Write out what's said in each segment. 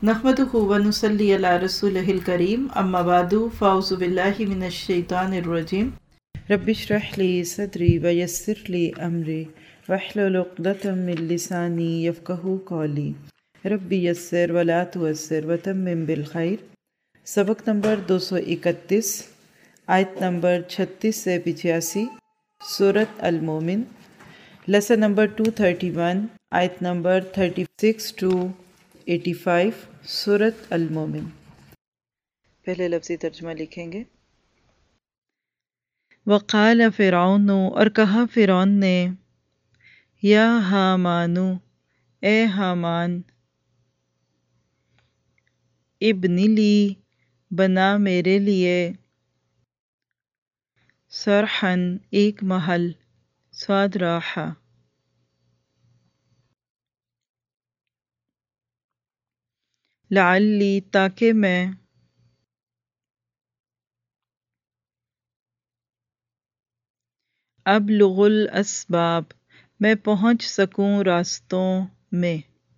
نحمدہ و نصلی علی رسولہ الکریم، اما بعد فاعوذ باللہ من الشیطان الرجیم۔ رب اشرح لی صدری ویسر لی امری واحلل عقدۃ من لسانی یفقہوا قولی رب یسر ولا تعسر وتمم بالخیر۔ سبق نمبر 231، آیت نمبر 36 سے 85، سورۃ المومن۔ لیسن نمبر 231، آیت نمبر 36 to 85، سورۃ المومن۔ پہلے لفظی ترجمہ لکھیں گے۔ وقال فرعون، اور کہا فرعون نے، یا حامان، اے حامان، ابن لی، بنا میرے لیے، صرحاً، ایک محل، صاد راحہ، لعلی، تاکہ میں، ابلغ الاسباب، میں پہنچ سکوں راستوں میں،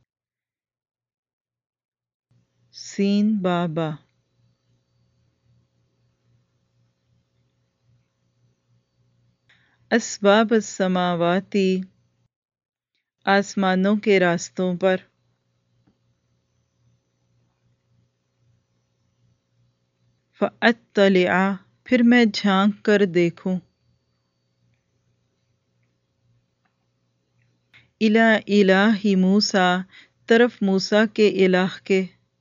سین بابا، اسباب السماواتی، آسمانوں کے راستوں پر، فاطلع، پھر میں جھانک کر دیکھوں، الی الہ موسیٰ، طرف موسیٰ کے الہ کے،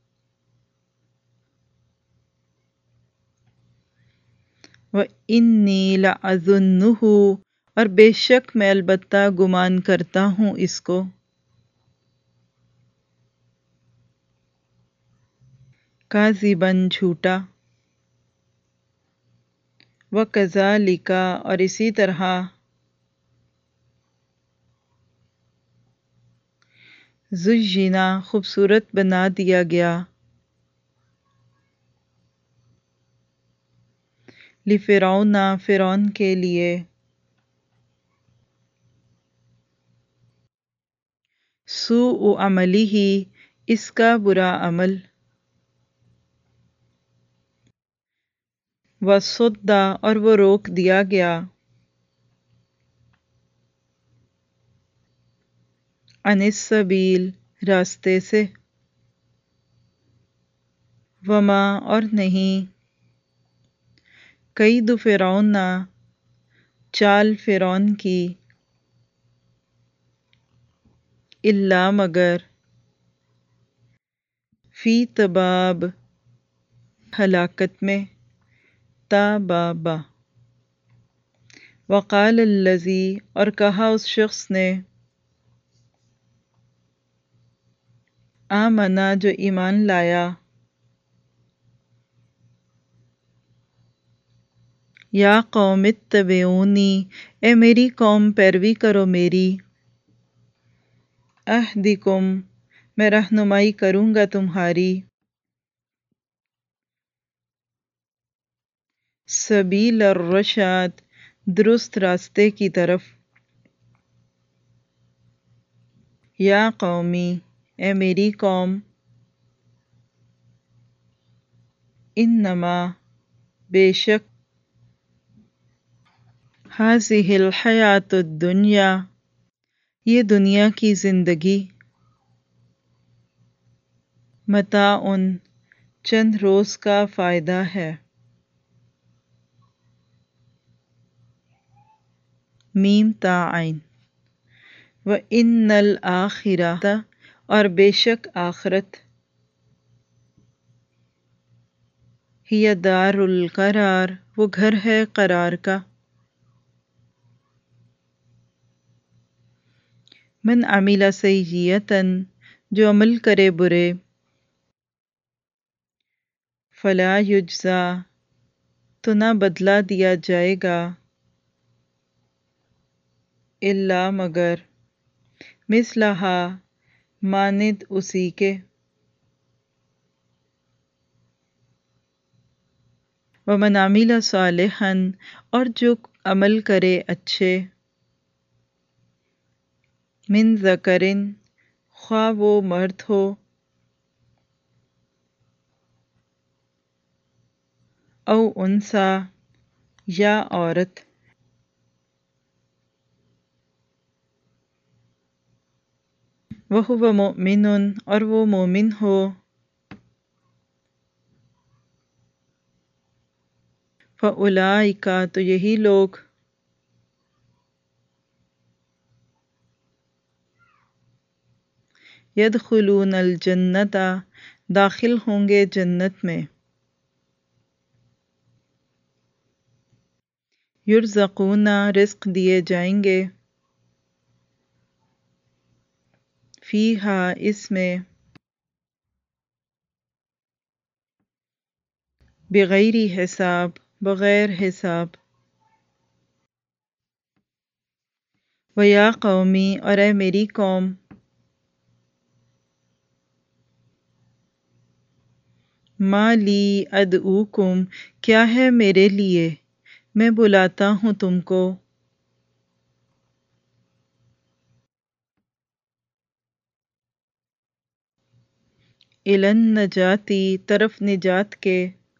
وَإِنِّي لَأَظُنُّهُ، اور بے شک میں البتہ گمان کرتا ہوں اس کو، کاذباً، جھوٹا، وَكَذَلِكَ، اور اسی طرح، زُيِّنَ، خوبصورت بنا دیا گیا، لِفِرْعَوْنَ، فرعون کے لیے، سوء عملہ، اس کا برا عمل، وَصُدَّ، اور وہ روک دیا گیا، عن السبیل، راستے سے، وما، اور نہیں، کید فرعون، چال فرعون کی، الا، مگر، فی تباب، ہلاکت میں، تابابا، وقال الذی، اور کہا اس شخص نے، آمنا، جو ایمان لایا، یا قوم اتبعونی، اے میری قوم پیروی کرو میری، اہدکم، میں رہنمائی کروں گا تمہاری، سبیل الرشاد، درست راستے کی طرف، یا قومی، اے میری قوم، انما، بے شک، ہذہ الحیات الدنیا، یہ دنیا کی زندگی، متاع، چند روز کا فائدہ ہے، میم تا عین، وَإِنَّ الْآخِرَةَ، اور بے شک آخرت، ہی دار القرار، وہ گھر ہے قرار کا، من عمل سیئۃ، جو عمل کرے برے، فلا یجزا، تو نہ بدلہ دیا جائے گا، الا، مگر، مثلہا، مانند اسی کے، ومن عمل صالحا، اور جو عمل کرے اچھے، من ذکر، خواہ وہ مرد ہو، او انسا یا عورت، وہو مؤمن اور وہ مومن ہو، فاولئک تو یہی لوگ، یدخلون الجنت داخل ہوں گے جنت میں، یرزقون رزق دیے جائیں گے، فیہا اس میں، بغیر حساب بغیر حساب، ویا قومی اور اے میری قوم، ما لی ادعوکم کیا ہے میرے لیے میں بلاتا ہوں تم کو، الی النجاتی طرف نجات کے،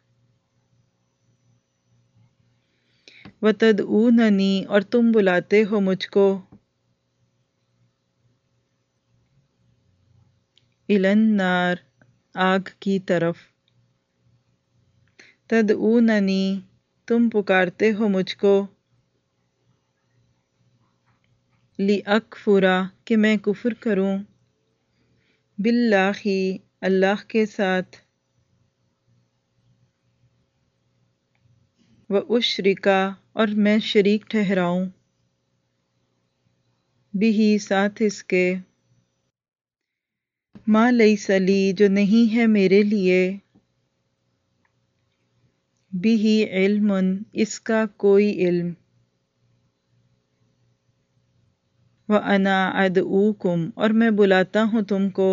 وتدعوننی اور تم بلاتے ہو مجھ کو، الی النار آگ کی طرف، تدعوننی تم پکارتے ہو مجھ کو، لیکفر کہ میں کفر کروں، باللہ اللہ کے ساتھ، واشرک اور میں شریک ٹھہراؤں، بھی ساتھ اس کے، ما لیس لی جو نہیں ہے میرے لیے، بھی علم اس کا کوئی علم، وانا ادعوکم اور میں بلاتا ہوں تم کو،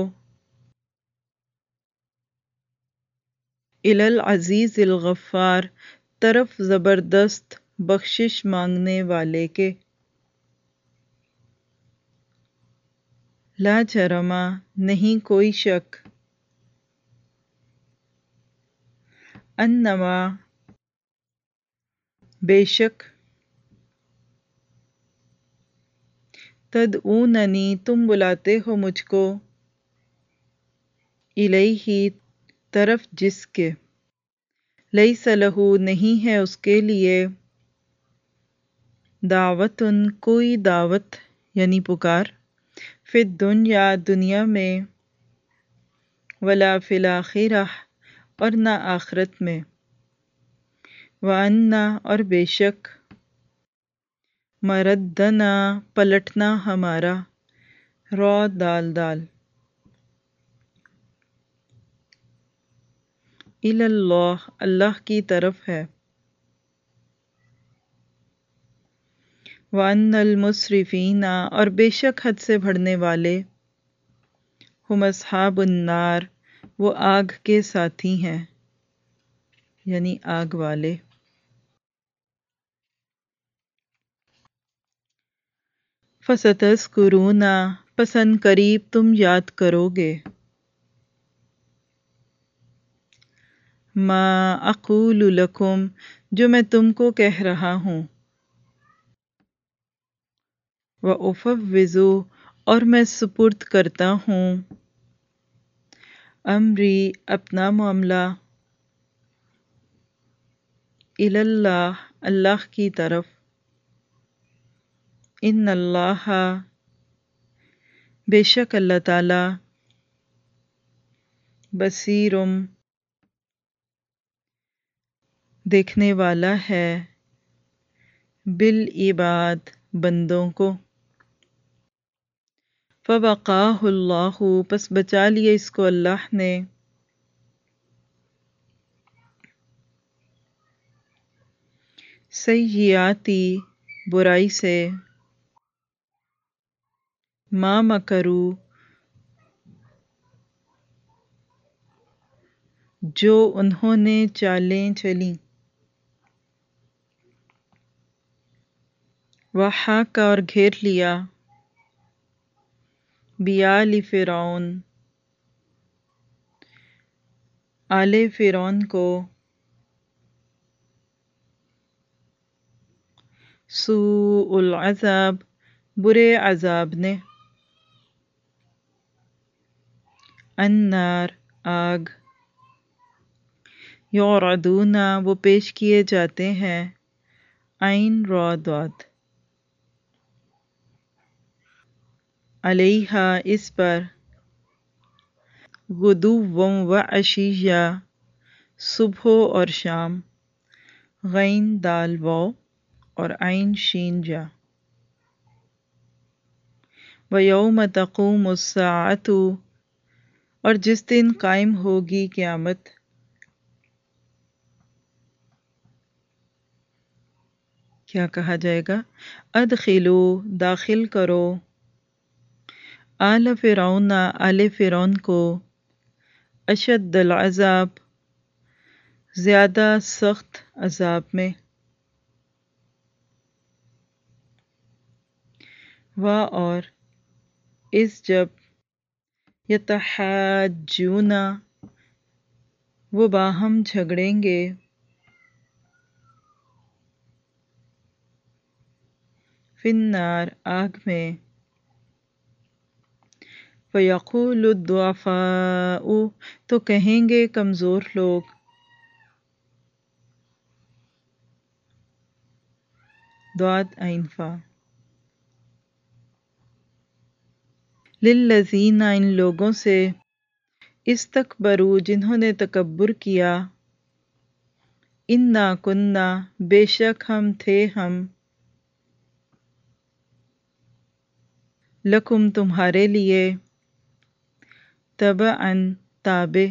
الی العزیز الغفار طرف زبردست بخشش مانگنے والے کے، لا جرم نہیں کوئی شک، انما بے شک، تدعوننی تم بلاتے ہو مجھ کو، الیہ طرف جس کے، لیس لہ نہیں ہے اس کے لیے، دعوت کوئی دعوت یعنی پکار، فی الدنیا دنیا میں، ولا فی الآخرہ اور نہ آخرت میں، وان اور بے شک، مردنا پلٹنا ہمارا، را دال دال، الی اللہ اللہ کی طرف ہے، وَأَنَّ الْمُسْرِفِينَ اور بے شک حد سے بڑھنے والے، ہم اصحاب النار وہ آگ کے ساتھی ہیں یعنی آگ والے، فَسَتَذْكُرُونَ پس ان قریب تم یاد کرو گے، ما اقول لکم جو میں تم کو کہہ رہا ہوں، وَأُفَوِّضُ اور میں سپرد کرتا ہوں، امری اپنا معاملہ، الی اللہ اللہ کی طرف، ان اللہ بے شک اللہ تعالی، بصیرم دیکھنے والا ہے، بالعباد بندوں کو، فوقاہ اللہ پس بچا لیا اس کو اللہ نے، سیئاتی برائی سے، ما مکرو جو انہوں نے چالیں چلیں، وحاق اور گھیر لیا، بیال فرعون آل فرعون کو، سوء العذاب، برے عذاب نے، النار، آگ، یعرضون، وہ پیش کیے جاتے ہیں، عین را داد، علیہا، اس پر، غدوا و عشیہ، صبح اور شام، غین دال واو اور عین شین جا، وَيَوْمَ تَقُومُ السَّاعَةُ، اور جس دن قائم ہوگی قیامت، کیا کہا جائے گا؟ ادخلو، داخل کرو، آل فرعون، آل فرعون کو، اشد العذاب، زیادہ سخت عذاب میں، اور اس جب، یتحاجون، وہ باہم جھگڑیں گے، فی النار، آگ میں، فیقول الضعفاء، تو کہیں گے کمزور لوگ، ضاد عین فا، للذین، ان لوگوں سے، استکبروا، جنہوں نے تکبر کیا، انا کننا، بے شک ہم تھے ہم، لکم، تمہارے لیے، تبعا، تابع،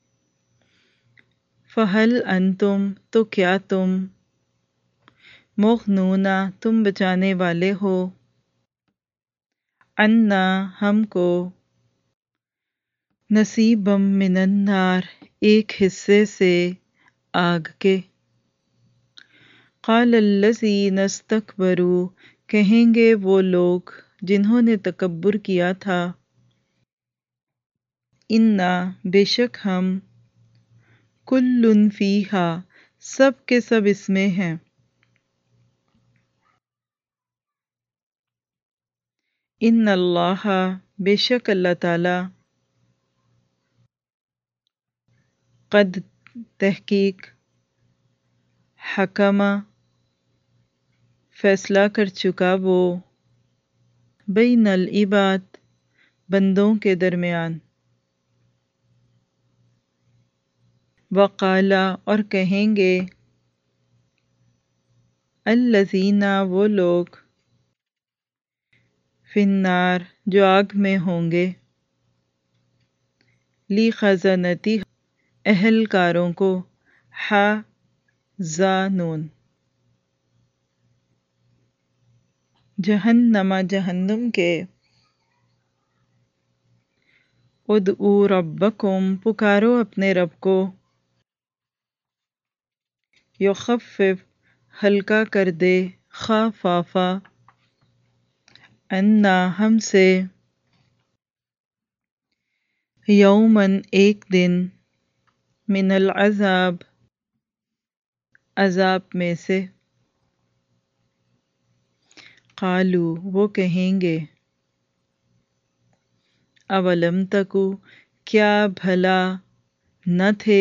فہل انتم، تو کیا تم، مغنون، تم بچانے والے ہو، عنا، ہم کو، نصیبا من النار، ایک حصے سے آگ کے، قال الذین استکبروا، کہیں گے وہ لوگ جنہوں نے تکبر کیا تھا، انا، بے شک ہم، کل فیہا، سب کے سب اس میں ہیں، ان اللہ، بے شک اللہ تعالی، قد، تحقیق، حکم، فیصلہ کر چکا وہ، بین العباد، بندوں کے درمیان، وقال، اور کہیں گے، الذین، وہ لوگ، فی النار، جو آگ میں ہوں گے، لی خزنتی، اہلکاروں کو، حاضانون، جہنم، جہنم کے، ادعوا ربکم، پکارو اپنے رب کو، یخفف، ہلکا کر دے، خفافا، عنا، ہم سے، یومن، ایک دن، من العذاب، عذاب میں سے، قالو، وہ کہیں گے، اولم تکو، کیا بھلا نہ تھے،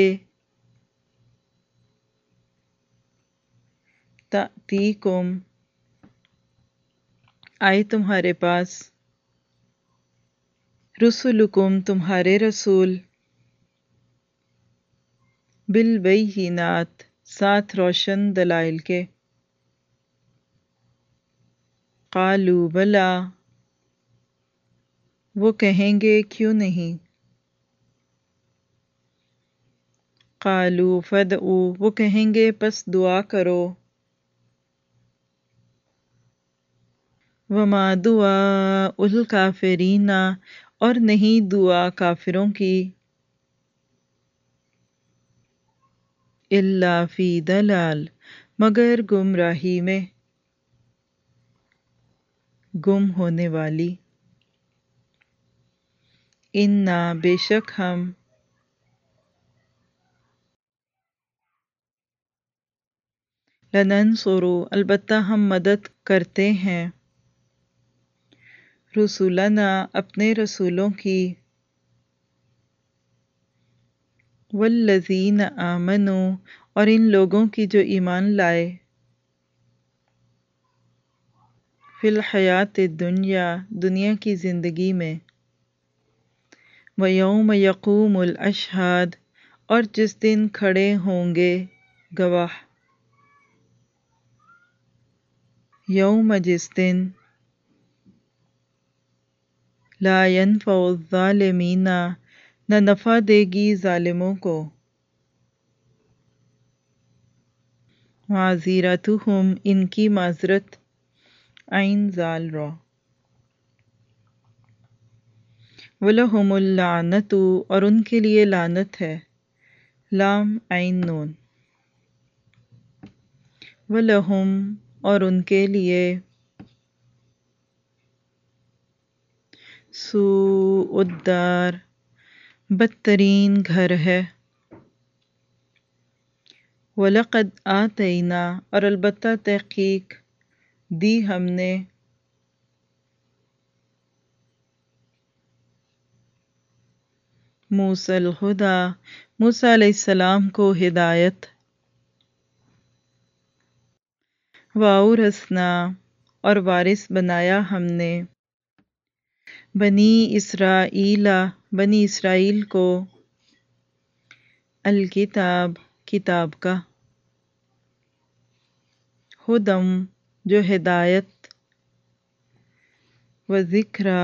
تأتیکم، آئے تمہارے پاس، رسلکم، تمہارے رسول، بالبینات، ساتھ روشن دلائل کے، قالو بلا، وہ کہیں گے کیوں نہیں، قالو فدعوا، وہ کہیں گے پس دعا کرو، وما دعاء الکافرین، اور نہیں دعا کافروں کی، الا فی ضلال، مگر گمراہی میں، گم ہونے والی، انا، بے شک ہم، لننصرو البتہ ہم مدد کرتے ہیں، رسولنا اپنے رسولوں کی، والذین آمنوا اور ان لوگوں کی جو ایمان لائے، فی الحیات الدنیا دنیا کی زندگی میں، ویوم یقوم الاشہاد اور جس دن کھڑے ہوں گے گواہ، یوم جس دن لا ینفع الظالمین نہ نفع دے گی ظالموں کو، معذرتہم ان کی معذرت، عین زال را، وَلَهُمُ اللعنۃ اور ان کے لیے لعنت ہے، لام عین نون، وَلَهُمْ اور ان کے لیے، سوء الدار بدترین گھر ہے، وَلَقَدْ آتَيْنَا اور البتہ تحقیق دی ہم نے، موسیٰ الہدی موسیٰ علیہ السلام کو ہدایت، وَأَوْرَثْنَا اور وارث بنایا ہم نے، بنی اسرائیل بنی اسرائیل کو، الکتاب کتاب کا، ہدی جو ہدایت، وذکریٰ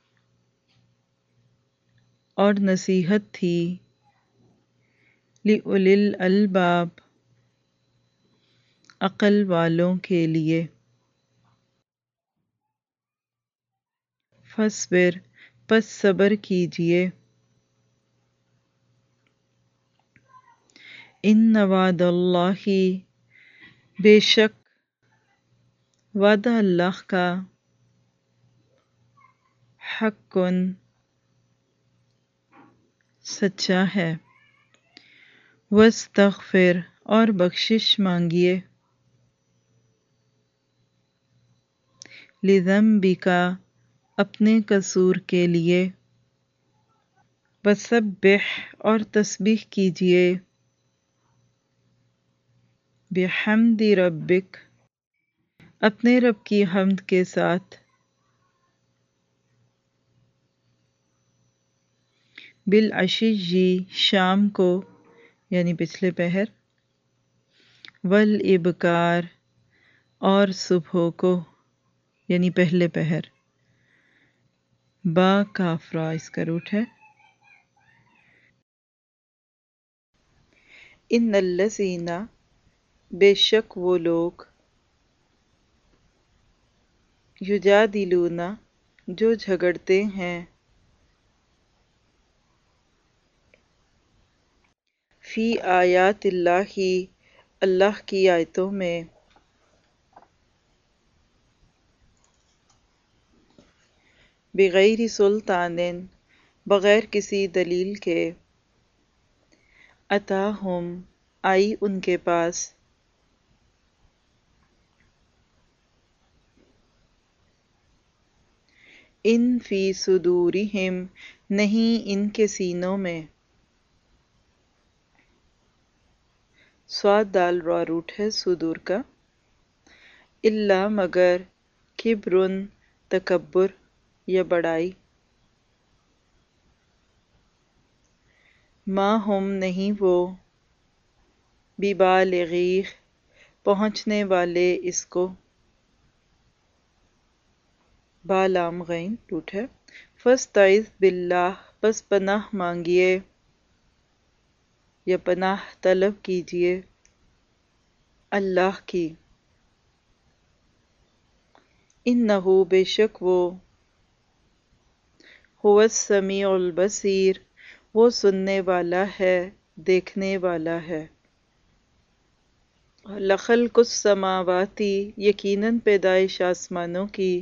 اور نصیحت تھی، لِأُولِي الْأَلْبَاب عقل والوں کے لیے، فاصبر پس صبر کیجئے، ان وعد اللہ بے شک وعدہ اللہ کا، حق سچا ہے، واستغفر اور بخشش مانگیے، لذنبک اپنے قصور کے لیے، وسبح اور تسبیح کیجئے، بحمد ربک اپنے رب کی حمد کے ساتھ، بالعشی شام کو یعنی پچھلے پہر، والابکار اور صبح کو یعنی پہلے پہر، با کافرا اس کا روٹ ہے، ان الذین بے شک وہ لوگ، یجادلون جو جھگڑتے ہیں، فی آیات اللہ اللہ کی آیتوں میں، بغیر سلطان بغیر کسی دلیل کے، اتاہم آئی ان کے پاس، ان فی صدورہم نہیں ان کے سینوں میں، صاد دال را روٹ ہے صدور کا، الا مگر، کبرن تکبر یا بڑائی، ما ہم نہیں وہ، ببالغیہ پہنچنے والے اس کو، با لام غین روٹ ہے، فاستعذ باللہ پس پناہ مانگیے یا پناہ طلب کیجئے اللہ کی، انہ بے شک وہ، هو السمیع البصیر وہ سننے والا ہے دیکھنے والا ہے، لخلق السماوات یقیناً پیدائش آسمانوں کی،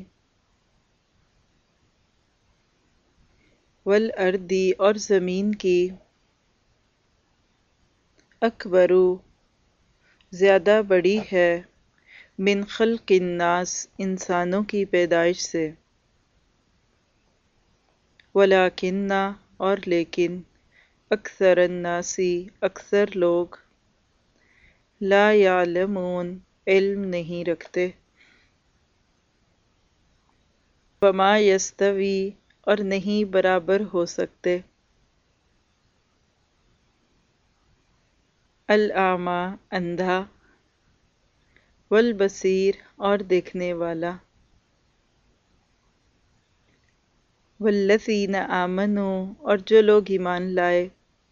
والارض اور زمین کی، اکبر زیادہ بڑی ہے من خلق الناس انسانوں کی پیدائش سے، ولیکن اور لیکن اکثر الناسی اکثر لوگ لا یعلمون علم نہیں رکھتے، وما یستوی اور نہیں برابر ہو سکتے، الاعمیٰ اندھا، والبصیر اور دیکھنے والا، والذین آمنوا اور جو لوگ ایمان لائے،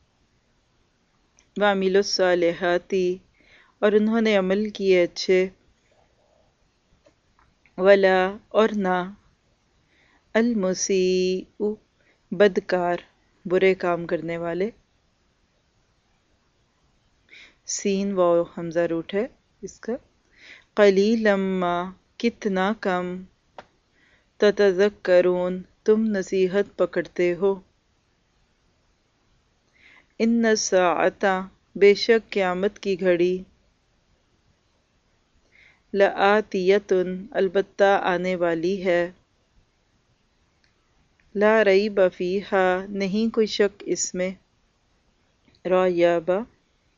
وعملوا الصالحات اور انہوں نے عمل کیے اچھے، ولا اور نہ المسیء بدکار برے کام کرنے والے، سین واو حمزہ روٹ ہے اس کا، قلیلا ما کتنا کم، تتذکرون تم نصیحت پکڑتے ہو، ان الساعۃ بے شک قیامت کی گھڑی، لآتیۃ البتہ آنے والی ہے، لا ریب فیہا نہیں کوئی شک اس میں، ریب،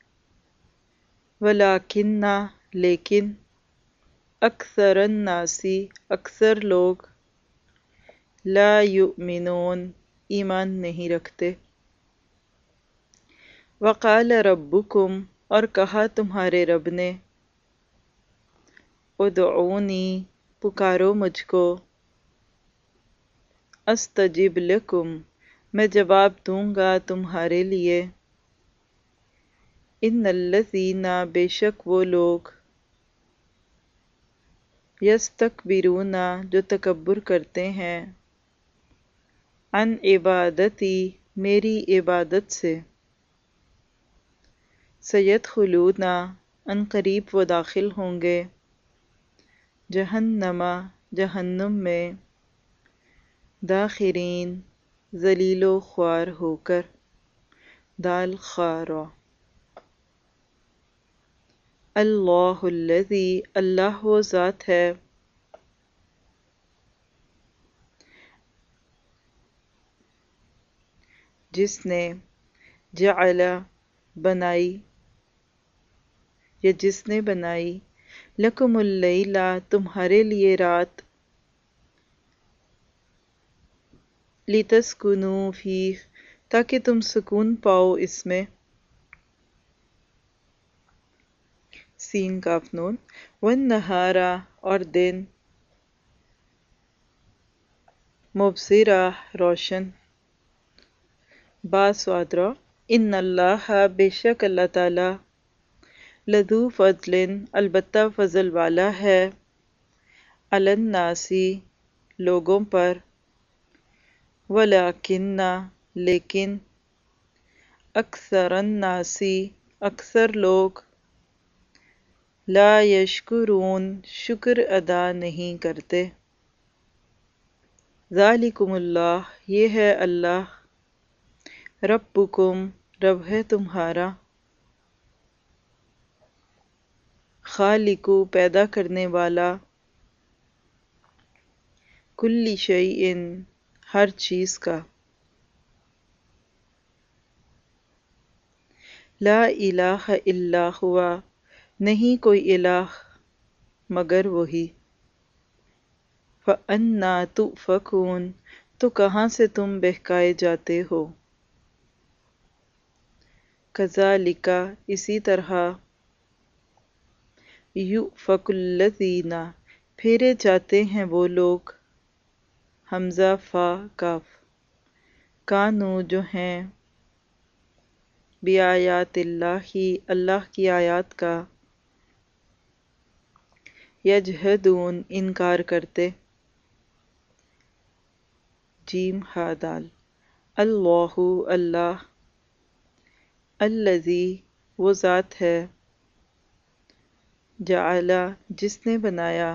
ولیکن لیکن اکثر الناسی اکثر لوگ لا یؤمنون ایمان نہیں رکھتے، وقال ربکم اور کہا تمہارے رب نے، ادعونی پکارو مجھ کو، استجب لکم میں جواب دوں گا تمہارے لیے، ان الذین بے شک وہ لوگ، یستکبرون جو تکبر کرتے ہیں، عن عبادتی میری عبادت سے، سیدخلون ان قریب وہ داخل ہوں گے، جہنم جہنم میں، داخرین ذلیل و خوار ہو کر، دال خارا، اللہ الذی اللہ وہ ذات ہے، جس نے جعل بنائی یا جس نے بنائی، لکم اللیل تمہارے لیے رات، لتسکنوا فیہ تاکہ تم سکون پاؤ اس میں، سین کاف نون، والنہار اور دن، مبصرہ روشن، با صاد را، ان اللہ بے شک اللہ تعالی، لذو فضل البتہ فضل والا ہے، علی الناسی لوگوں پر، ولیکن لیکن اکثر الناسی اکثر لوگ، لا یشکرون شکر ادا نہیں کرتے، ذالکم اللہ یہ ہے اللہ، ربکم رب ہے تمہارا، خالق پیدا کرنے والا، کل شیء ہر چیز کا، لا الہ الا ہوا نہیں کوئی الہ مگر وہی، فَأَنَّىٰ تُؤْفَكُونَ تو کہاں سے تم بہکائے جاتے ہو، کذالک اسی طرح، یؤفک الذین پھیرے جاتے ہیں وہ لوگ، حمزہ فا کاف، کانو جو ہیں، بآیات اللہ اللہ کی آیات کا، یجحدون انکار کرتے، جیم ہا دال، اللہ اللہ، الذی وہ ذات ہے، جعل جس نے بنایا،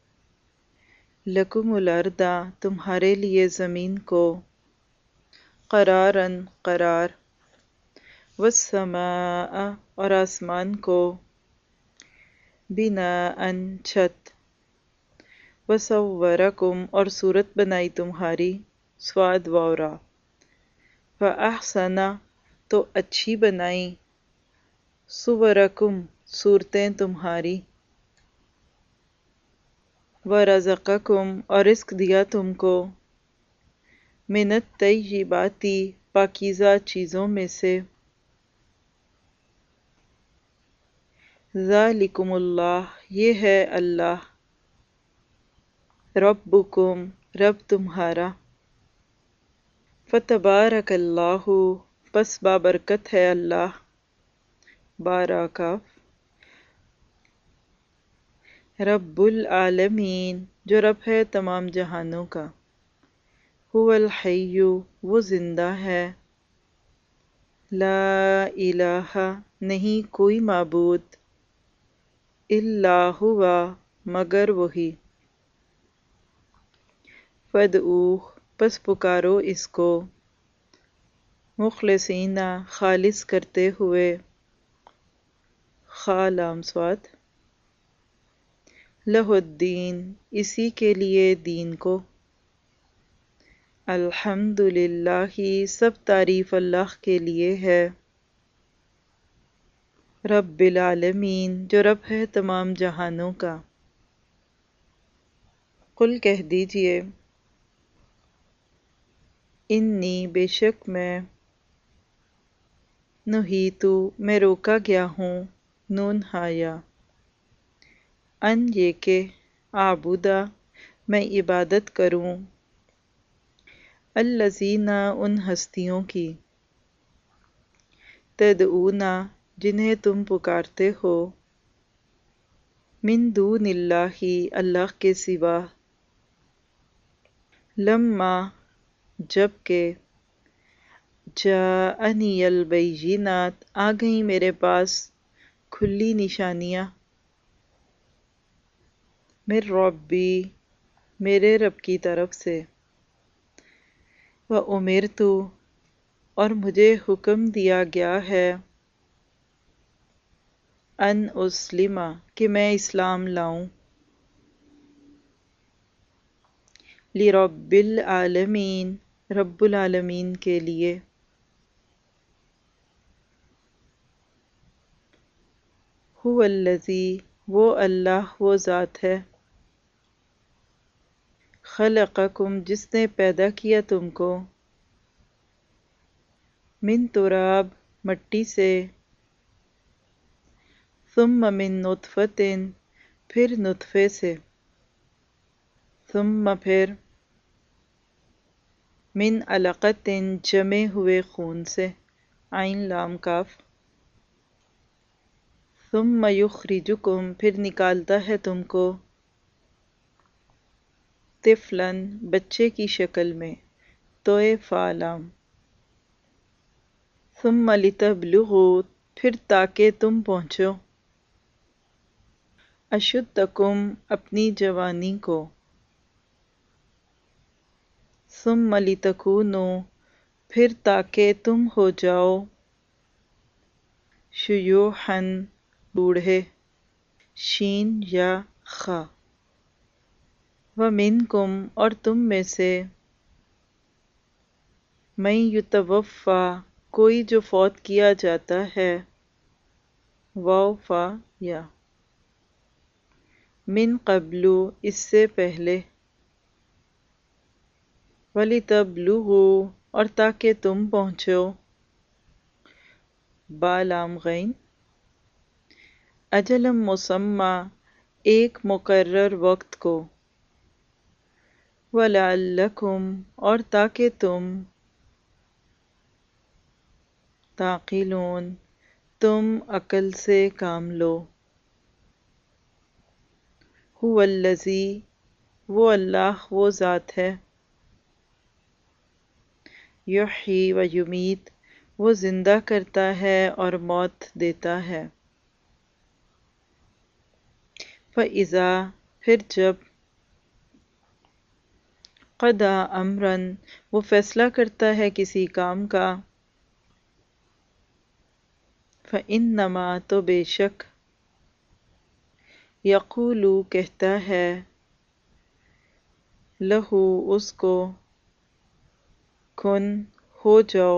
لکم الارض تمہارے لیے زمین کو، قرارا قرار، والسماء اور آسمان کو، بناءً چھت، وصورکم اور صورت بنائی تمہاری، صاد واو را، فاحسن تو اچھی بنائی، صورکم صورتیں تمہاری، ورزقکم اور رزق دیا تم کو، من الطیبات پاکیزہ چیزوں میں سے، ذالکم اللہ یہ ہے اللہ، ربکم رب تمہارا، فتبارک اللہ پس بابرکت ہے اللہ، بارکا رب العالمین جو رب ہے تمام جہانوں کا، هو الحی وہ زندہ ہے، لا الہ نہیں کوئی معبود، الا ہوا مگر وہی، فادعوہ پس پکارو اس کو، مخلصین خالص کرتے ہوئے، لام صاد، لہ الدین اسی کے لیے دین کو، الحمدللہ سب تعریف اللہ کے لیے ہے، رب العالمین جو رب ہے تمام جہانوں کا، قل کہہ دیجئے، انی بے شک میں، نہیتو میں روکا گیا ہوں، نون ہایا، ان یہ کہ اعبدا میں عبادت کروں، الذین ان ہستیوں کی، تدعون جنہیں تم پکارتے ہو، من دون اللہ اللہ کے سوا، لما جب کہ جاءنی البینات آ گئیں میرے پاس کھلی نشانیاں، من ربی میرے رب کی طرف سے، وَأُمِرْتُ اور مجھے حکم دیا گیا ہے، ان اسلم کہ میں اسلام لاؤں، لرب العالمین رب العالمین کے لیے، هو الذی وہ اللہ وہ ذات ہے، خلقکم جس نے پیدا کیا تم کو، من تراب مٹی سے، ثم من نطفۃ پھر نطفے سے، ثم پھر من علقۃ جمے ہوئے خون سے، عین لام کاف، ثم یخرجکم پھر نکالتا ہے تم کو، طفلا بچے کی شکل میں، توئے فا لام، ثم لتبلغوا پھر تاکہ تم پہنچو، اشدکم اپنی جوانی کو، ثم لتکونوا پھر تاکہ تم ہو جاؤ، شیوخا بوڑھے، شین یا خا، ومنکم اور تم میں سے، من یتوفی کوئی جو فوت کیا جاتا ہے، واو فا یا، من قبل اس سے پہلے، وَلِتَبْلُغُوا اور تاکہ تم پہنچو، با لام غین، اجل مسمى ایک مقرر وقت کو، وَلَعَلَّكُمْ اور تاکہ تم، تعقلون تم عقل سے کام لو، هو الذی وہ اللہ وہ ذات ہے، یحیی و یمیت وہ زندہ کرتا ہے اور موت دیتا ہے، فَإِذَا پھر جب، قضا امرا وہ فیصلہ کرتا ہے کسی کام کا، فَإِنَّمَا تو بے شک، یقولو کہتا ہے، لہو اس کو، کن ہو جاؤ،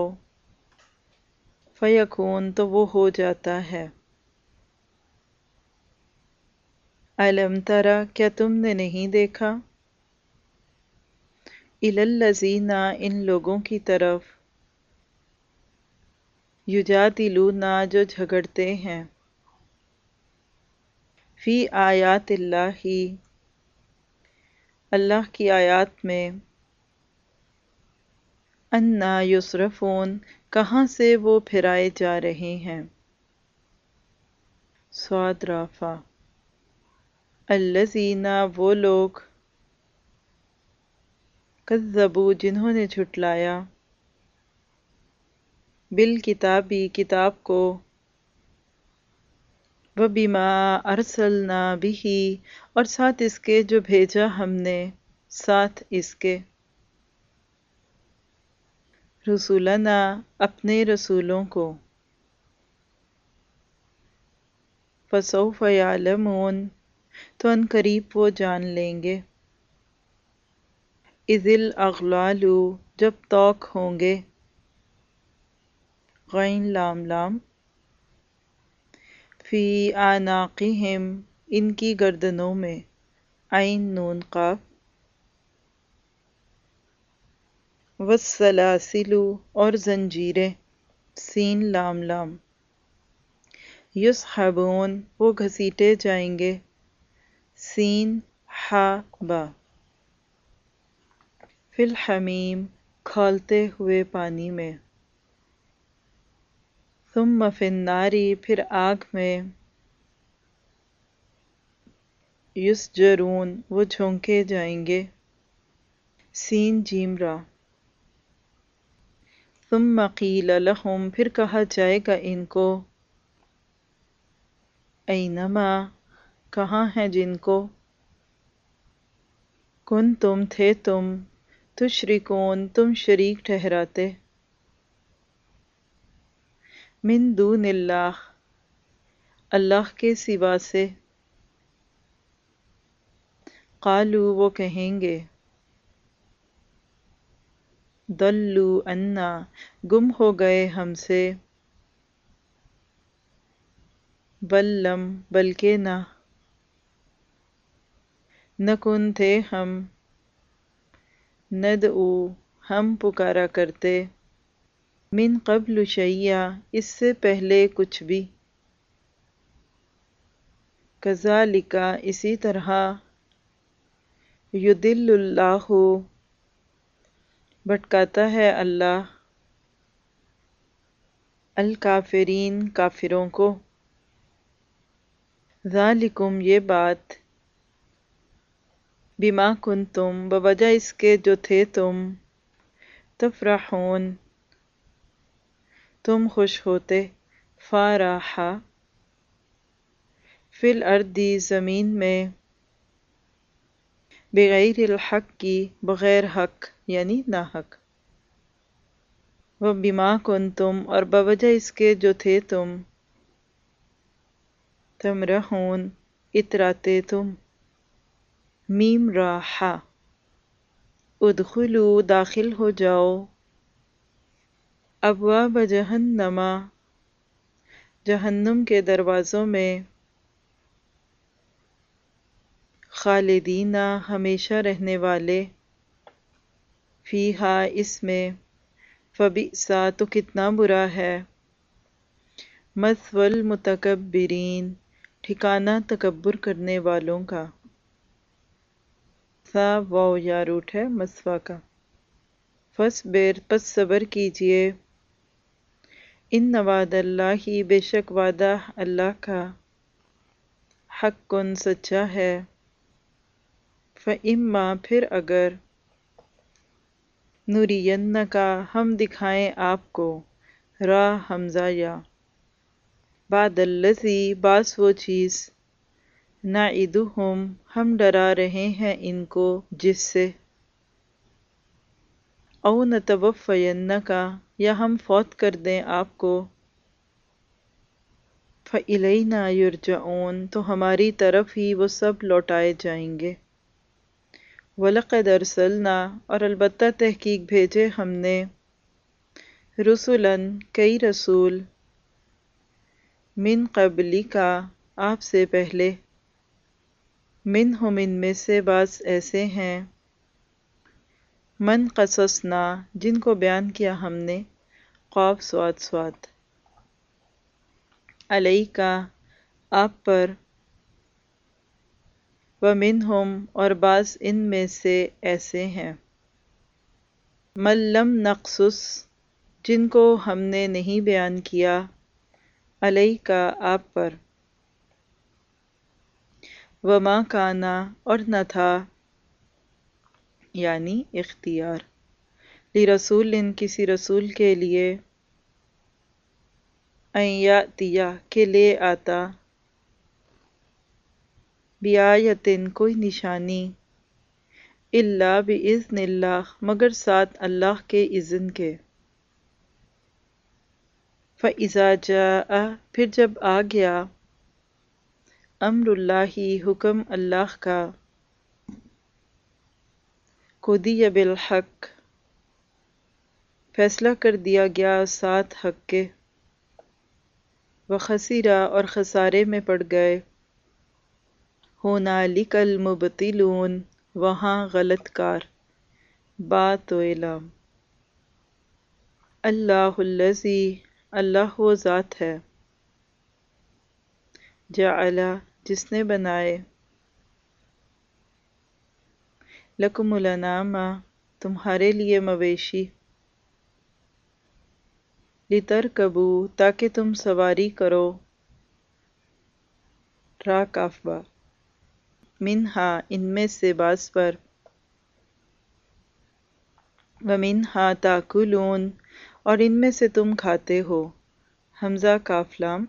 فیکون تو وہ ہو جاتا ہے۔ الم ترا کیا تم نے نہیں دیکھا، الی الذین ان لوگوں کی طرف، یجادلون جو جھگڑتے ہیں، فی آیات اللہ اللہ کی آیات میں، انا یصرفون کہاں سے وہ پھرائے جا رہے ہیں۔ صاد رافع الذین وہ لوگ، کذبوا جنہوں نے جھٹلایا، بالکتابی کتاب کو، وبما ارسلنا بہ اور ساتھ اس کے جو بھیجا ہم نے، ساتھ اس کے، رسولنا اپنے رسولوں کو، فسوف یعلمون تو ان قریب وہ جان لیں گے، اذ الاغلال جب طوق ہوں گے، غین لام لام، فی اعناقہم ان کی گردنوں میں، عین نون قاف، والسلاسل اور زنجیریں، سین لام لام، یسحبون وہ گھسیٹے جائیں گے، سین حا با، فی الحمیم کھولتے ہوئے پانی میں، ثم فی النار پھر آگ میں، یسجرون وہ جھونکے جائیں گے، سین جیم را، ثم قیل لہم پھر کہا جائے گا ان کو، اینما کہاں ہیں جن کو، کنتم تھے تم، تشرکون تم شریک ٹھہراتے، من دون اللہ اللہ کے سوا سے، قالو وہ کہیں گے، ضلوا عنا گم ہو گئے ہم سے، بل لم بلکہ نہ، نکن تھے ہم، ندعو ہم پکارا کرتے، من قبل شیئا اس سے پہلے کچھ بھی، کذالک اسی طرح، یضل اللہ بھٹکاتا ہے اللہ، الکافرین کافروں کو، ذالکم یہ بات، بما کنتم بوجہ اس کے جو تھے تم، تفرحون تم خوش ہوتے، فارحا فی الارض زمین میں، بغیر الحق کی بغیر حق یعنی ناحق، وبما کنتم اور بوجہ اس کے جو تھے تم، تمرحون اتراتے تم، میم را حا، ادخلوا داخل ہو جاؤ، ابواب جہنم جہنم کے دروازوں میں، خالدین ہمیشہ رہنے والے، فیہا اس میں، فبئس تو کتنا برا ہے، مثوی المتکبرین ٹھکانہ تکبر کرنے والوں کا، ثا واو یا روٹ ہے مثوی کا، فاصبر پس صبر کیجئے، ان وعد اللہ بے شک وعدہ اللہ کا، حق سچا ہے، فَإِمَّا پھر اگر، نُرِيَنَّکَ ہم دکھائیں آپ کو، را حمزہ یا، بعد الذی بعض وہ چیز، نعدہم ہم ڈرا رہے ہیں ان کو جس سے، او نتوفینک یا ہم فوت کر دیں آپ کو، فَإِلَيْنَا يُرْجَعُونَ، تو ہماری طرف ہی وہ سب لوٹائے جائیں گے۔ وَلَقَدْ أَرْسَلْنَا، اور البتہ تحقیق بھیجے ہم نے، رُسُلًا، کئی رسول، من قبلک، آپ سے پہلے، منہم، ان میں سے بعض ایسے ہیں، من قصصنا، جن کو بیان کیا ہم نے، قاف صاد صاد، علیکا، آپ پر، ومنہم، اور بعض ان میں سے ایسے ہیں، من لم نقصص، جن کو ہم نے نہیں بیان کیا، علیکا، آپ پر، وما کانا، اور نہ تھا، یعنی اختیار، لرسول، کسی رسول کے لیے، ان یاتیہ، کہ لے آتا، بیایتن، کوئی نشانی، الا باذن اللہ، مگر ساتھ اللہ کے اذن کے، فاذا جاء، پھر جب آ گیا، امر اللہ، حکم اللہ کا، قضی بالحق، فیصلہ کر دیا گیا ساتھ حق کے، وخسر، اور خسارے میں پڑ گئے، ہنالک المبطلون، وہاں غلط کار، بات و اعلام، اللہ الذی، اللہ وہ ذات ہے، جعل، جس نے بنائے، لکم الانعام، تمہارے لیے مویشی، لترکبوا، تاکہ تم سواری کرو، را کافبا، منہا، ان میں سے بعض پر، ومنہا تاکلون، اور ان میں سے تم کھاتے ہو، حمزہ کاف لام،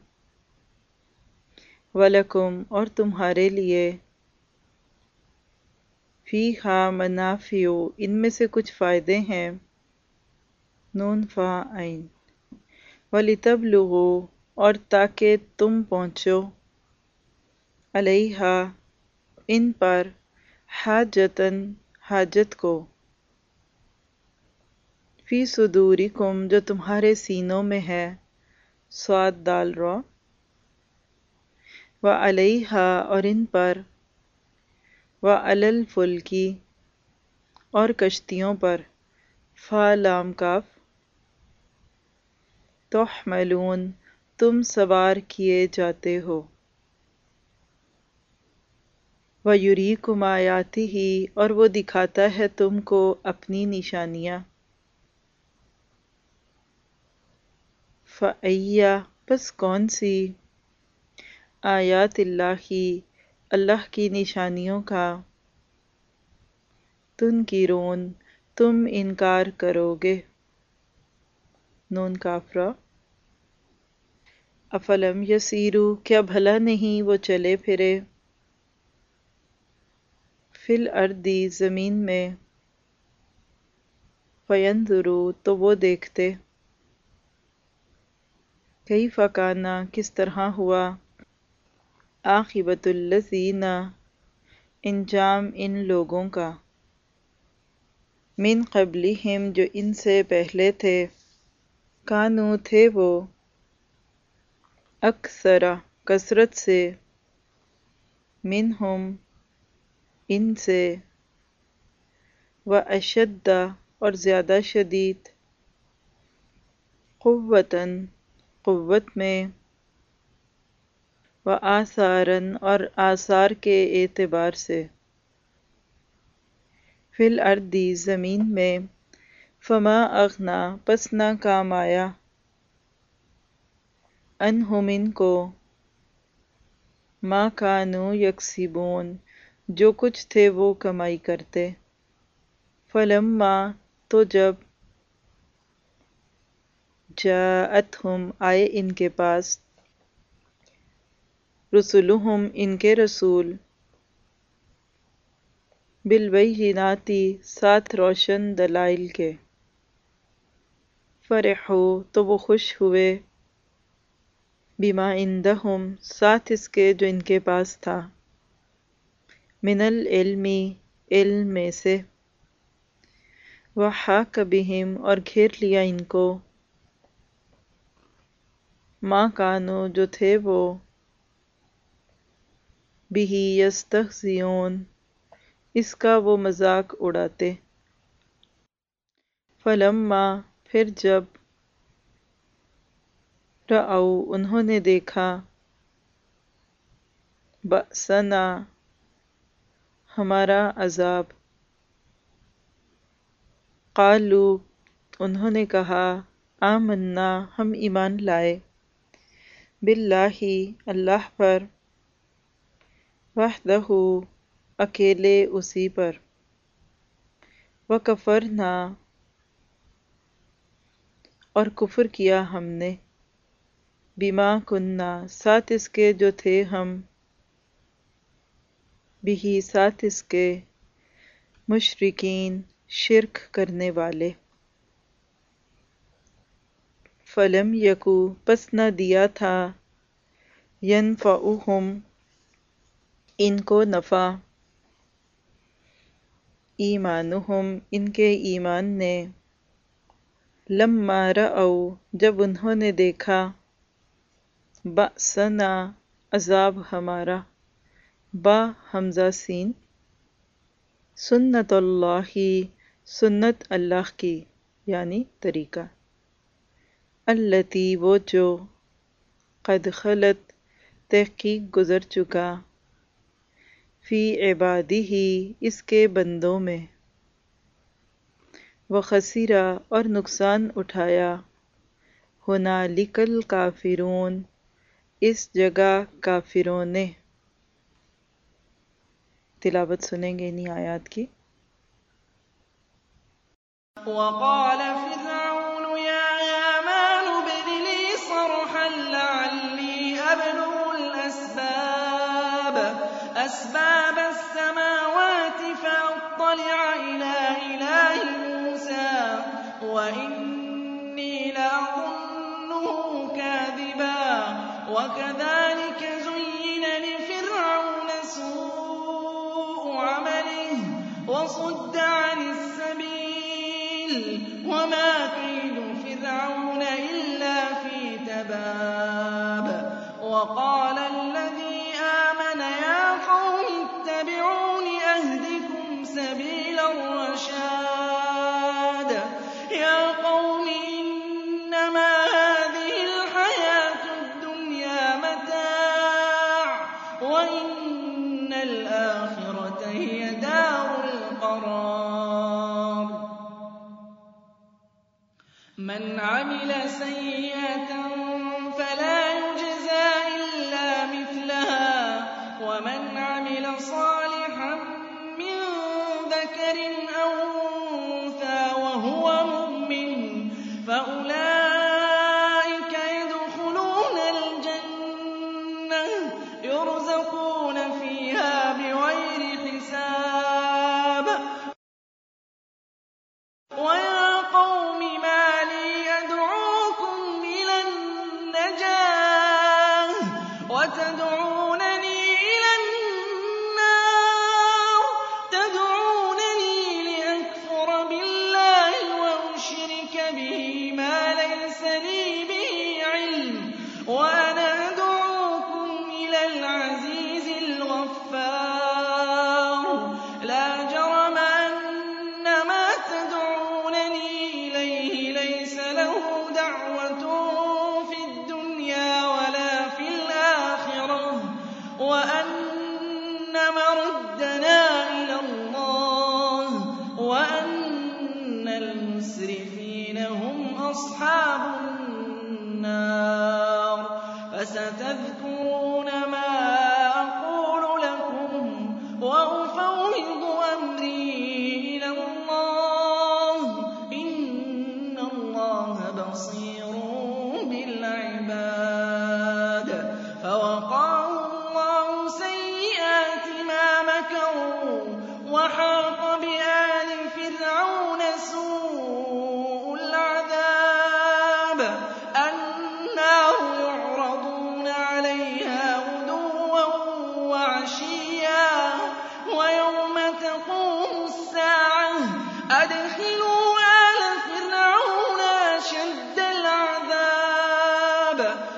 ولکم، اور تمہارے لیے، فیہا منافع، ان میں سے کچھ فائدے ہیں، نون فا عین، وَلِتَبْلُغُوا، اور تاکہ تم پہنچو، علیہا، ان پر، حاجتاً، حاجت کو، فی صدورکم، جو تمہارے سینوں میں ہے، صاد دال را، وعلیہا، اور ان پر، وعلی الفلک، اور کشتیوں پر، فا لام کاف، تحملون، تم سوار کیے جاتے ہو، وَيُرِيكُمْ آیَاتِهِ، اور وہ دکھاتا ہے تم کو اپنی نشانیاں، فَأَيَّ، پس کون سی، آیات اللہ، اللہ کی نشانیوں کا، تنکرون، تم انکار کرو گے، نون کافرہ، افلم یسیرو، کیا بھلا نہیں وہ چلے پھرے، فی الارض، زمین میں، فینظروا، تو وہ دیکھتے، کیف کان، کس طرح ہوا، عاقبۃ الذین، انجام ان لوگوں کا، من قبلہم، جو ان سے پہلے تھے، کانوا، تھے وہ، اکثر، کثرت سے، منہم، ان سے، واشد، اور زیادہ شدید، قوتاً، قوت میں، وآثاراً، اور آثار کے اعتبار سے، فی الارض، زمین میں، فما اغنی، پس نہ کام آیا، عنہم، ان کو، ما کانوا یکسبون، جو کچھ تھے وہ کمائی کرتے، فلما، تو جب، جاءتہم، آئے ان کے پاس، رسلہم، ان کے رسول، بالبینات، ساتھ روشن دلائل کے، فرحوا، تو وہ خوش ہوئے، बिमा इंदहुम, साथ इसके जो इनके पास था, मिनल इल्मी, इल्म में से, वहाक बिहिम, और घेर लिया इनको, माँ कानो, जो थे वो, बिही यस्तहज़िऊन, इसका वो मजाक उड़ाते। फलम्मा, फिर जब, रअऊ, उन्होंने देखा, बअसना, हमारा अजाब, क़ालू, उन्होंने कहा, आमन्ना, हम ईमान लाए, बिल्लाहि, अल्लाह पर, वहदहू, अकेले उसी पर, वकफरना, और कुफ्र किया हमने, बिमा कुन्ना, साथ इसके जो थे हम, बिही, साथ इसके, मुशरिकीन, शिर्क करने वाले। फलम यकू, पस न दिया था, यनफ़उहुम, इनको नफ़ा, ईमानुहुम, इनके ईमान ने, लम्मा रअऊ, जब उन्होंने देखा, बअसना, अजाब हमारा, बा हमजा सीन, सुन्नतुल्लाही, सुन्नत अल्लाह की, यानी तरीका, अल्लती, वो जो, क़द खलत, तहकीक गुज़र चुका, फ़ी इबादिही, इसके बंदों में, व खसीरा, और नुकसान उठाया, हुनालिकल काफिरून, इस जगह काफिरों ने। तिलावत सुनेंगे इन्हीं आयात की। वक़ाल फ़िरऔन या हामान इब्न ली सरहन लअल्ली अब्लुगुल अस्बाब अस्समावाति फ़अत्तलिअ इला इलाहि मूसा व इन्नी लअज़ुन्नुहु काज़िबा वकज़ालिक ज़ुय्यिन लिफ़िरऔन सू'उ अमलिहि वसुद्द अनिस सबील वमा कैदु फ़िरऔन इल्ला फ़ी तबाब वक़ाल الذي آمن يا قوم اتبعون أهدكم سبيل الرشاد يا قوم إنما هذه الحياة الدنيا متاع وإن الآخرة هي دار القرار من عمل سيئة فلا يجزى إلا مثلها ومن عمل صالحا من ذكر أو أنثى وهو مؤمن فأولئك يدخلون الجنة يرزقون فيها بغير حساب ويا قوم ما لي أدعوكم إلى النجاة وتدعونني إلى النار تدعونني لأكفر بالله وأشرك به ما ليس لي به علم وأنا أدعوكم إلى العزيز الغفار لا جرم أن ما تدعونني إليه ليس له دعوة في الدنيا ولا في الآخرة وأن مردنا إلى الله وأن المسرفين هم أصحاب النار فستذكرون ما أقول لكم وأفوض أمري إلى الله إن الله بصير بالعباد فوقاه الله سيئات ما مكروا وحاق بآل فرعون سوء العذاب النار يعرضون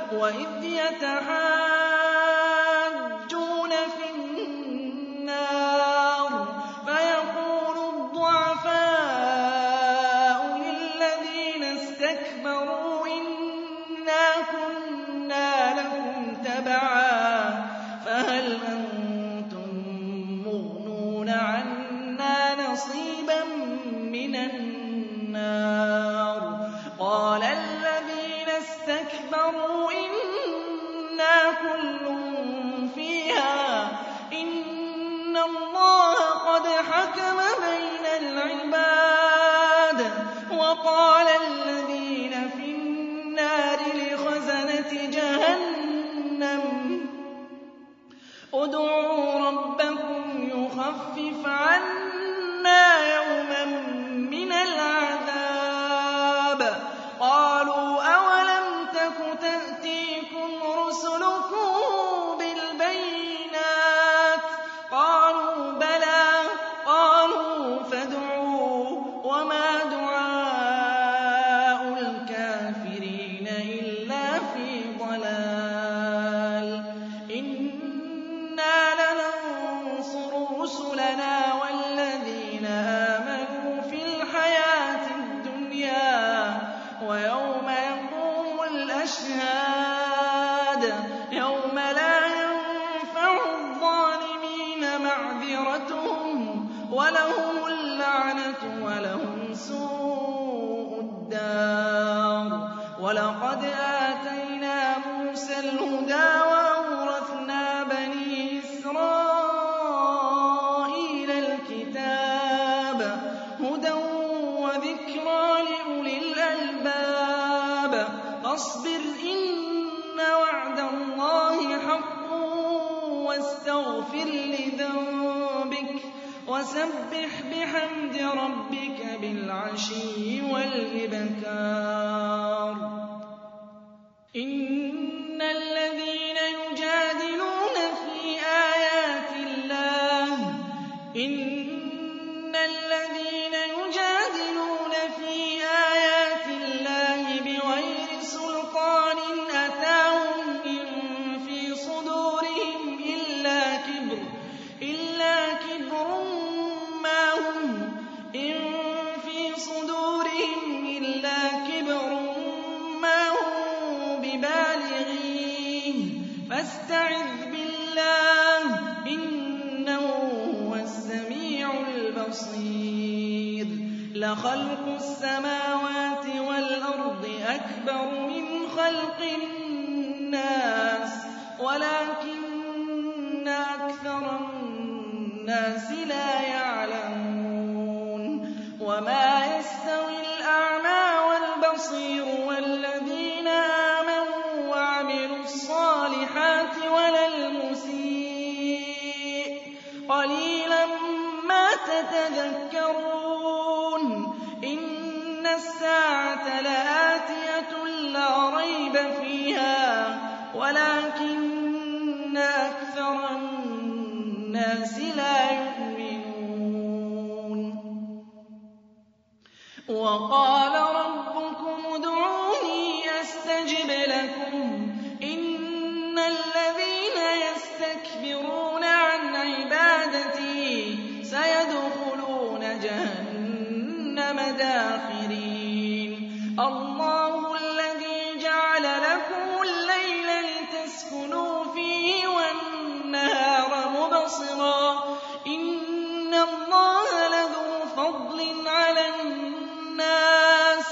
وإذ يتحاجون في النار فيقول الضعفاء للذين استكبروا إنا كنا لكم تبعا فهل أنتم مغنون عنا نصيبا من النار قال الذين استكبروا إنا كل فيها إن الله قد حكم بين العباد وقال الذين في النار لخزنة جهنم ادعوا ربكم يخفف عنا يوما من العذاب قالوا أولم تك تأتيكم رسلكم بالبينات قالوا بلى قالوا فادعوا وما دعاء الكافرين إلا في ضلال إنا لننصر رسلنا والذين آمنوا في الحياة الدنيا ويوم يقوم الأشهاد يوم لا ينفع الظالمين معذرتهم ولهم اللعنة ولهم سوء الدار ولقد آتينا موسى الهدى وأورثنا بني إسرائيل الكتاب هدى وذكرى لأولي الألباب فاصبر إن وعد الله حق واستغفر لذنبك وسبح بحمد ربك بالعشي والإبكار إن الذين يجادلون في آيات الله بغير سلطان أتاهم إن في صدورهم إلا كبر ما هم ببالغيه فاستعذ بالله إنه هو السميع البصير لخلق السماوات والأرض أكبر من خلق الناس ولكن أكثر الناس لا يعلمون وما يستوي الأعمى والبصير والذين آمنوا وعملوا الصالحات ولا المسيء قليلا ما تتذكرون إن الساعة لآتية لا ريب فيها ولكن أكثر الناس لا يؤمنون وقال ربكم ادعوني أستجب لكم إن الذين يستكبرون عن عبادتي سيدخلون جهنم داخرين الله الذي جعل لكم الليل لتسكنوا فيه والنهار مبصرا إن الله لذو فضل على الناس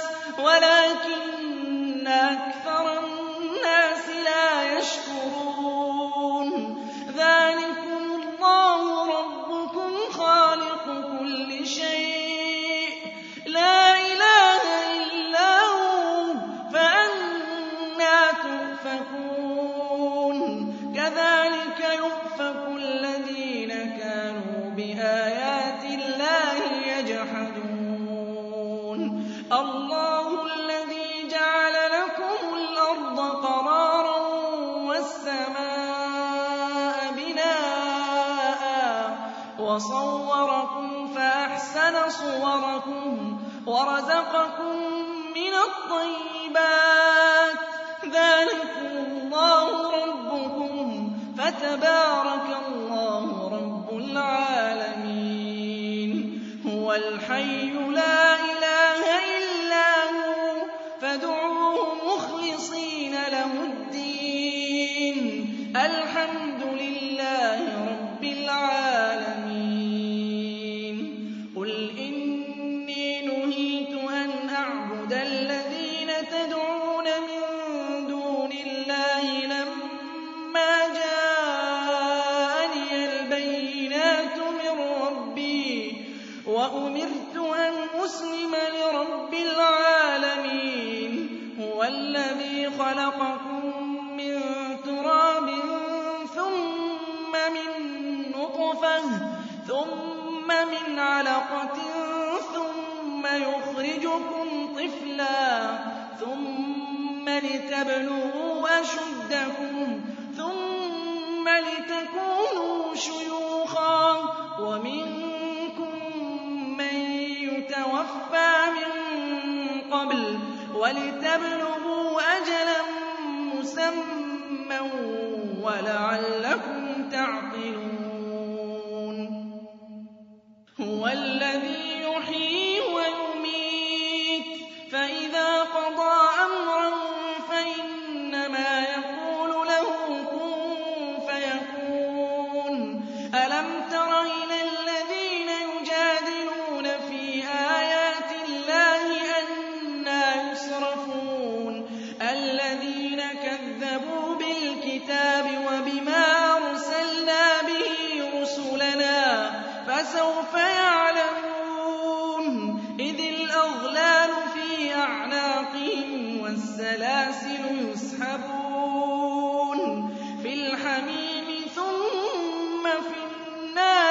ولكن أكثر الناس لا يشكرون ذلكم الله ربكم خالق كل شيء لا إله إلا هو فأنى تؤفكون كذلك يؤفك الذين كانوا بآيات الله يجحدون الله الذي جعل لكم الأرض قرارا والسماء بناء وصوركم فأحسن صوركم ورزقكم من الطيبات ذلكم فَتَبَارَكَ اللَّهُ رَبُّ الْعَالَمِينَ هُوَ الْحَيُّ لَا إِلَٰهَ إِلَّا هُوَ فَادْعُوهُ مُخْلِصِينَ لَهُ الدِّينَ الْحَمْدُ لِلَّهِ رَبِّ الْعَالَمِينَ قُلْ إِنِّي نُهِيتُ أَنْ أَعْبُدَ الَّذِينَ تَدْعُونَ مِن دُونِ اللَّهِ لَمَّا جَاءَنِيَ الْبَيِّنَاتُ مِن رَّبِّي وَأُمِرْتُ أَنْ أُسْلِمَ لِرَبِّ الْعَالَمِينَ هُوَ الَّذِي خَلَقَكُم مِّن تُرَابٍ ثُمَّ مِن نُّطْفَةٍ ثُمَّ مِنْ عَلَقَةٍ ثُمَّ يُخْرِجُكُمْ طِفْلًا ثُمَّ لِتَبْلُغُوا أَشُدَّكُمْ ثُمَّ لِتَكُونُوا شُيُوخًا وَمِنكُم مَّن يُتَوَفَّىٰ مِن قَبْلُ وَلِتَبْلُغُوا أَجَلًا مُّسَمًّى وَلَعَلَّكُمْ تَعْقِلُونَ هُوَ الَّذِي يُحْيِي وَيُمِيتُ فَإِذَا قَضَىٰ أَمْرًا فَإِنَّمَا يَقُولُ لَهُ كُن فَيَكُونُ أَلَمْ تَرَ إِلَى الَّذِينَ يُجَادِلُونَ فِي آيَاتِ اللَّهِ أَنَّىٰ يُصْرَفُونَ الَّذِينَ كَذَّبُوا بِالْكِتَابِ وَبِمَا أَرْسَلْنَا بِهِ رُسُلَنَا فَسَوْفَ يَعْلَمُونَ إِذِ الْأَغْلَالُ فِي أَعْنَاقِهِمْ وَالسَّلَاسِلُ يُسْحَبُونَ فِي الْحَمِيمِ ثُمَّ فِي النَّارِ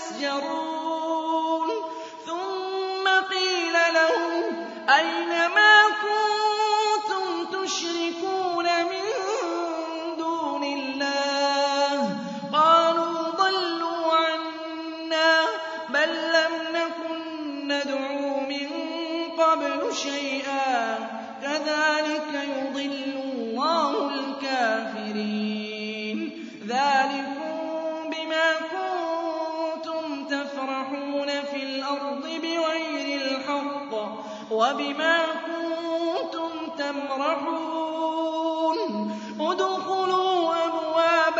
يُسْجَرُونَ ثُمَّ قِيلَ لَهُمْ أَيْنَ مَا كُنتُمْ تُشْرِكُونَ مِن دُونِ اللَّهِ قَالُوا ضَلُّوا عَنَّا بَل لَّمْ نَكُن نَّدْعُو مِن قَبْلُ شَيْئًا كَذَٰلِكَ يُضِلُّ اللَّهُ الْكَافِرِينَ ذَٰلِكُم بِمَا كُنتُمْ تَفْرَحُونَ فِي الْأَرْضِ بِغَيْرِ الْحَقِّ وَبِمَا كُنتُمْ تَمْرَحُونَ ادْخُلُوا أَبْوَابَ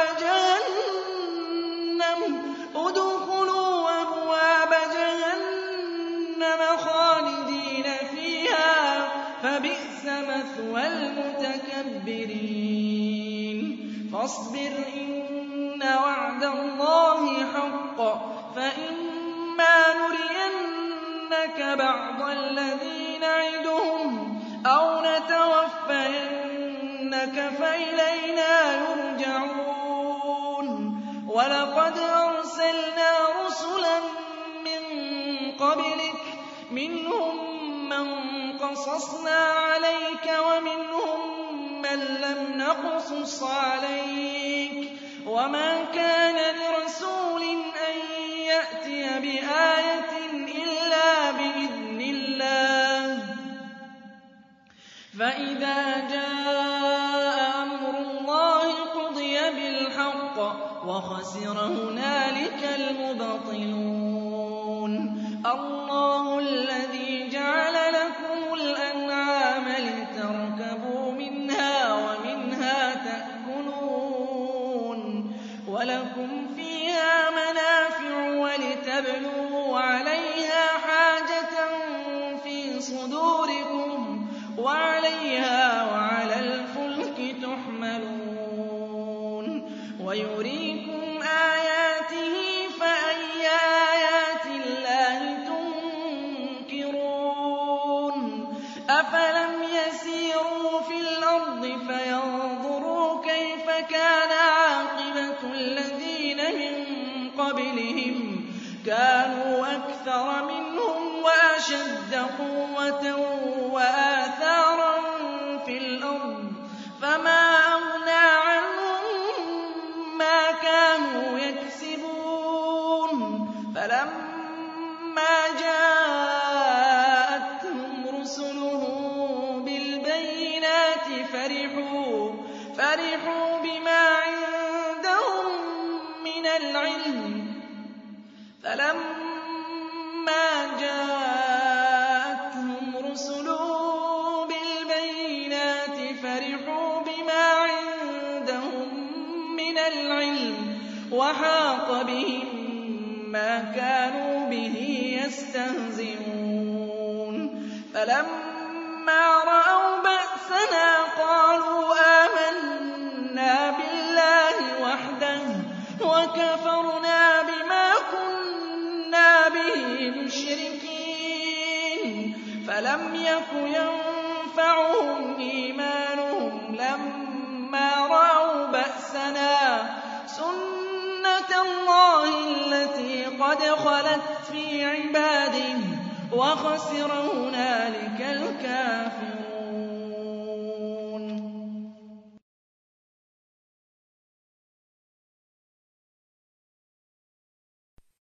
جَهَنَّمَ خَالِدِينَ فِيهَا فَبِئْسَ مَثْوَى الْمُتَكَبِّرِينَ فَاصْبِرْ إِنَّ وَعْدَ اللَّهِ حَقٌّ فَإِمَّا نُرِيَنَّكَ بَعْضَ الَّذِي نَعِدُهُمْ أَوْ نَتَوَفَّيَنَّكَ فَإِلَيْنَا يُرْجَعُونَ وَلَقَدْ أَرْسَلْنَا رُسُلًا مِّن قَبْلِكَ مِنْهُم مَّن قَصَصْنَا عَلَيْكَ وَمِنْهُم مَّن لَّمْ نَقْصُصْ عَلَيْكَ وَمَا كَانَ لِرَسُولٍ أَن يَأْتِيَ بِآيَةٍ إِلَّا بِإِذْنِ اللَّهِ فَإِذَا جَاءَ أَمْرُ اللَّهِ قُضِيَ بِالْحَقِّ وَخَسِرَ هُنَالِكَ الْمُبْطِلُونَ اللَّهُ الَّذِي جَعَلَ لَكُمُ الْأَنْعَامَ لِتَرْكَبُوا مِنْهَا وَمِنْهَا تَأْكُلُونَ وَلَكُمْ فِيهَا مَنَافِعُ وَلِتَبْلُغُوا عَلَيْهَا حَاجَةً فِي صُدُورِكُمْ وَعَلَيْهَا وَعَلَى الْفُلْكِ تُحْمَلُونَ وَيُرِيكُمْ آيَاتِهِ فَأَيَّ آيَاتِ اللَّهِ تُنكِرُونَ أَفَلَمْ يَسِيرُوا فِي الْأَرْضِ فَيَنظُرُوا كَيْفَ كَانَ عَاقِبَةُ الَّذِينَ مِن قَبْلِهِمْ كَانُوا أَكْثَرَ مِنْهُمْ وَأَشَدَّ قُوَّةً وَآثَارًا فِي الْأَرْضِ فَمَا أَغْنَىٰ عَنْهُم مَّا كَانُوا يَكْسِبُونَ فَلَمَّا جَاءَتْهُمْ رُسُلُهُم بِالْبَيِّنَاتِ فَرِحُوا بِمَا عِندَهُم الْعِلْمِ فَلَمَّا جَاءَتْهُمْ رُسُلُهُم بِالْبَيِّنَاتِ فَرِحُوا بِمَا عِندَهُم مِّنَ الْعِلْمِ وَحَاقَ بِهِم مَّا كَانُوا بِهِ يَسْتَهْزِئُونَ فَلَمَّا رَأَوْا بَأْسَنَا قَالُوا آمَنَّا بِاللَّهِ وَحْدَهُ وَكَفَرْنَا بِمَا كُنَّا بِهِ مُشْرِكِينَ فَلَمْ يَكُ يَنفَعُهُمْ إِيمَانُهُمْ لَمَّا رَأَوْا بَأْسَنَا سُنَّتَ اللَّهِ الَّتِي قَدْ خَلَتْ فِي عِبَادِهِ وَخَسِرَ هُنَالِكَ